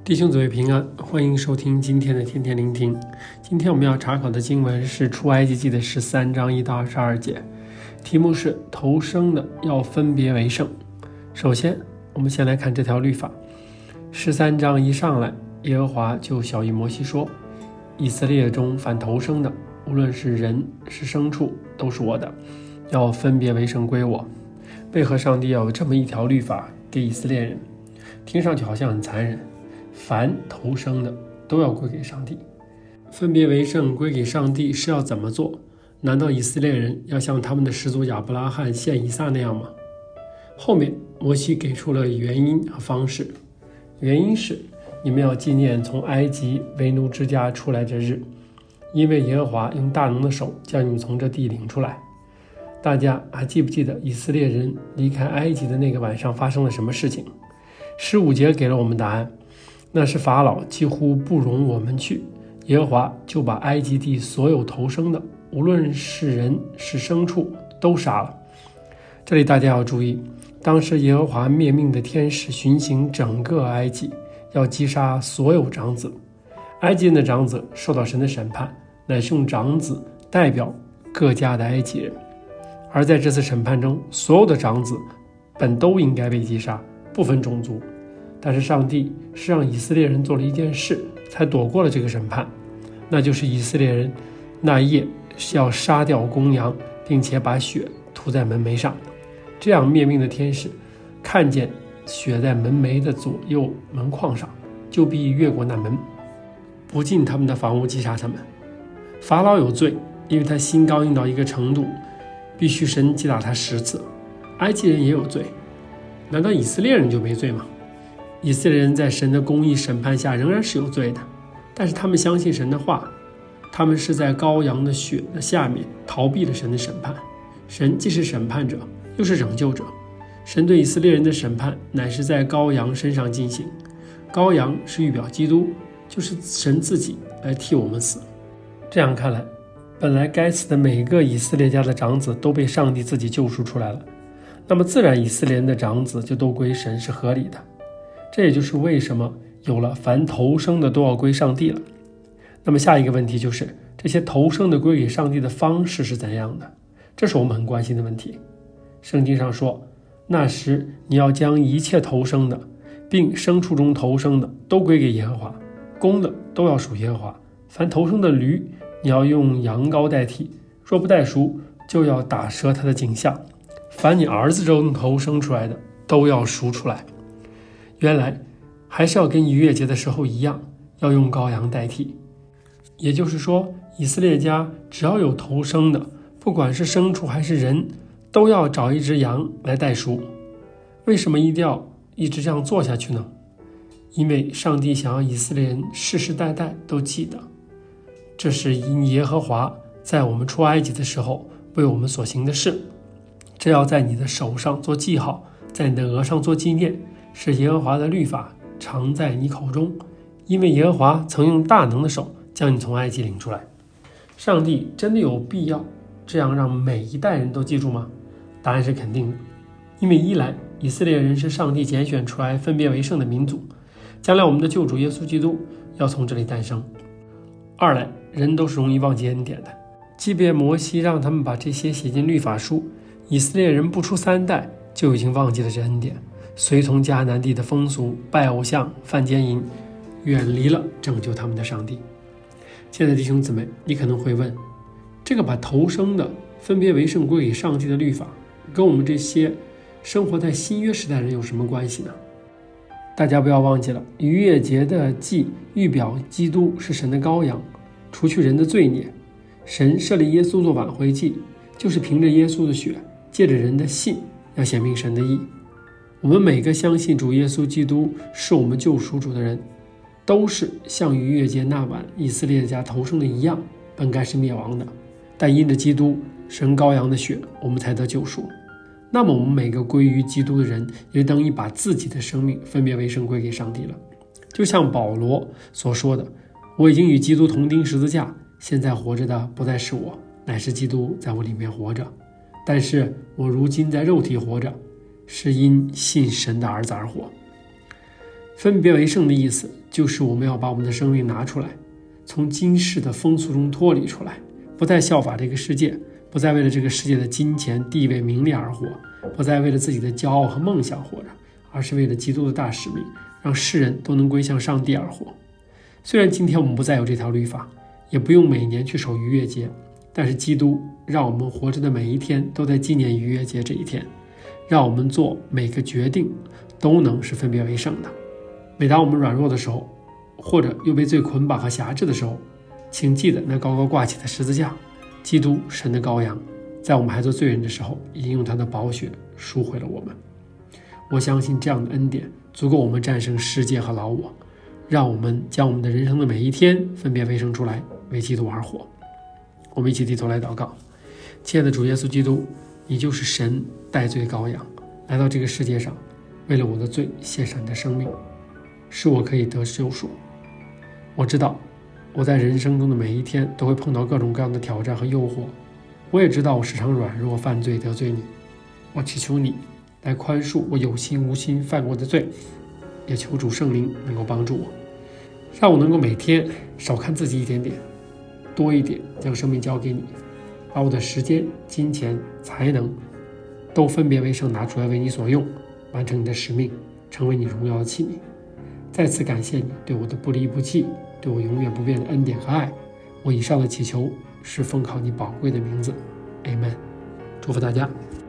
弟兄姊妹平安，欢迎收听今天的天天聆听。今天我们要查考的经文是出埃及记的13章1到22节，题目是头生的要分别为圣。首先我们先来看这条律法。13章一上来，耶和华就晓谕摩西说，以色列中凡头生的，无论是人是牲畜，都是我的，要分别为圣归我。为何上帝要有这么一条律法给以色列人？听上去好像很残忍，凡头生的都要归给上帝。分别为圣归给上帝是要怎么做？难道以色列人要像他们的始祖亚伯拉罕献以撒那样吗？后面摩西给出了原因和方式。原因是你们要纪念从埃及为奴之家出来这日，因为耶和华用大能的手将你们从这地领出来。大家还记不记得以色列人离开埃及的那个晚上发生了什么事情？15节给了我们答案，那是法老几乎不容我们去，耶和华就把埃及地所有头生的，无论是人是牲畜，都杀了。这里大家要注意，当时耶和华灭命的天使巡行整个埃及，要击杀所有长子。埃及人的长子受到神的审判，乃是用长子代表各家的埃及人。而在这次审判中，所有的长子本都应该被击杀，不分种族。但是上帝是让以色列人做了一件事，才躲过了这个审判，那就是以色列人那夜是要杀掉公羊，并且把血涂在门楣上。这样灭命的天使看见血在门楣的左右门框上，就必越过那门，不进他们的房屋击杀他们。法老有罪，因为他心刚硬到一个程度，必须神击打他10次。埃及人也有罪，难道以色列人就没罪吗？以色列人在神的公义审判下仍然是有罪的，但是他们相信神的话，他们是在羔羊的血的下面逃避了神的审判。神既是审判者，又是拯救者。神对以色列人的审判乃是在羔羊身上进行，羔羊是预表基督，就是神自己来替我们死。这样看来，本来该死的每个以色列家的长子都被上帝自己救赎出来了，那么自然以色列人的长子就都归神，是合理的。这也就是为什么有了凡头生的都要归上帝了。那么下一个问题就是，这些头生的归给上帝的方式是怎样的？这是我们很关心的问题。圣经上说，那时你要将一切头生的，并牲畜中头生的都归给耶和华，公的都要属耶和华。凡头生的驴，你要用羊羔代替，若不代赎，就要打折他的颈项。凡你儿子中头生出来的，都要赎出来。原来还是要跟逾越节的时候一样，要用羔羊代替。也就是说，以色列家只要有头生的，不管是牲畜还是人，都要找一只羊来代赎。为什么一定要一直这样做下去呢？因为上帝想要以色列人世世代代都记得，这是耶和华在我们出埃及的时候为我们所行的事。这要在你的手上做记号，在你的额上做纪念，是耶和华的律法常在你口中，因为耶和华曾用大能的手将你从埃及领出来。上帝真的有必要这样让每一代人都记住吗？答案是肯定的。因为一来，以色列人是上帝拣选出来分别为圣的民族，将来我们的救主耶稣基督要从这里诞生。二来，人都是容易忘记恩典的，即便摩西让他们把这些写进律法书，以色列人不出3代就已经忘记了这恩典，随从迦南地的风俗，拜偶像，犯奸淫，远离了拯救他们的上帝。亲爱的弟兄姊妹，你可能会问，这个把头生的分别为圣归给上帝的律法，跟我们这些生活在新约时代人有什么关系呢？大家不要忘记了，逾越节的祭预表基督是神的羔羊，除去人的罪孽。神设立耶稣做挽回祭，就是凭着耶稣的血，借着人的信，要显明神的义。我们每个相信主耶稣基督是我们救赎主的人，都是像逾越节那晚以色列家头生的一样，本该是灭亡的，但因着基督神羔羊的血，我们才得救赎。那么我们每个归于基督的人，也等于把自己的生命分别为圣归给上帝了。就像保罗所说的，我已经与基督同钉十字架，现在活着的不再是我，乃是基督在我里面活着。但是我如今在肉体活着，是因信神的儿子而活。 分别为圣的意思就是我们要把我们的生命拿出来，从今世的风俗中脱离出来，不再效法这个世界，不再为了这个世界的金钱、地位、名利而活，不再为了自己的骄傲和梦想活着，而是为了基督的大使命，让世人都能归向上帝而活。虽然今天我们不再有这条律法，也不用每年去守逾越节，但是基督让我们活着的每一天都在纪念逾越节这一天，让我们做每个决定都能是分别为圣的。每当我们软弱的时候，或者又被罪捆绑和辖制的时候，请记得那高高挂起的十字架，基督神的羔羊，在我们还做罪人的时候，已经用他的宝血赎回了我们。我相信这样的恩典足够我们战胜世界和老我，让我们将我们的人生的每一天分别为圣出来，为基督而活。我们一起低头来祷告。亲爱的主耶稣基督，你就是神代罪的羔羊，来到这个世界上，为了我的罪献上你的生命，使我可以得救赎。我知道我在人生中的每一天都会碰到各种各样的挑战和诱惑，我也知道我时常软弱犯罪得罪你。我祈求你来宽恕我有心无心犯过的罪，也求主圣灵能够帮助我，让我能够每天少看自己一点点，多一点将生命交给你，把我的时间、金钱、才能都分别为圣拿出来为你所用，完成你的使命，成为你荣耀的器皿。再次感谢你对我的不离不弃，对我永远不变的恩典和爱。我以上的祈求是奉靠你宝贵的名字 Amen。 祝福大家。